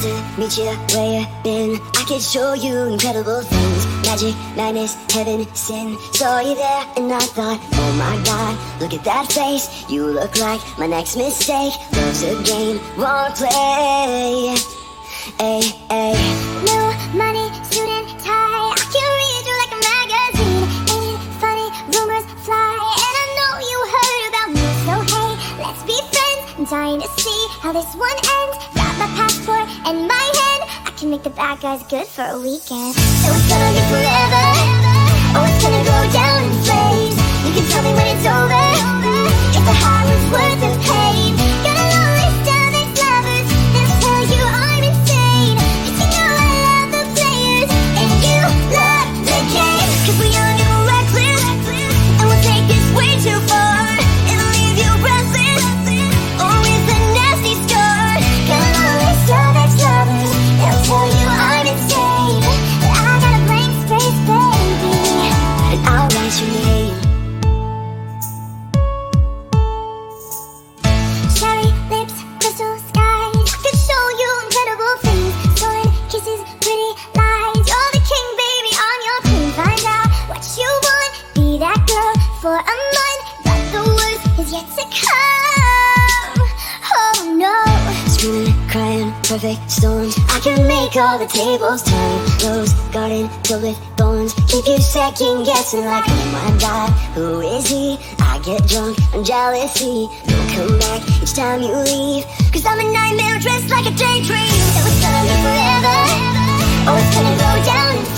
to meet you where you've been. I could show you incredible things. Magic, madness, heaven, sin. Saw you there and I thought, oh my God, look at that face. You look like my next mistake. Love's a game, wanna play. Ay, ay. No money, suit and tie. I can read you like a magazine. Ain't it funny, rumors fly. And I know you heard about me. So hey, let's be friends. I'm dying to see how this one ends. Got my passport and my hand. I can make the bad guys good for a weekend. So it's gonna be forever. Oh, it's gonna go down in flames. You can tell me when it's over. If the high was worth the pain. Got a long list of ex-lovers. They'll tell you I'm insane. But you know I love the players. And you love the game. Cause we young and reckless. And we'll take this way too far. It'll leave you breathless. Or with a nasty scar. Got a long list of ex-lovers. They'll tell you I'm insane. But I got a blank space, baby. And I'll write your name. Cherry lips, crystal skies. I could show you incredible things. Stolen kisses, pretty lies. You're the king, baby, I'm your queen. Find out what you want. Be that girl for a month. But the worst is yet to come. Oh no. Screaming, crying, perfect storms. I can make all the tables turn. Rose garden filled with thorns. Keep you second guessing like, oh my God, who is he? I get drunk on jealousy. Don't come back each time you leave. Cause I'm a nightmare dressed like a daydream. So it's gonna be forever. Oh, it's gonna go down in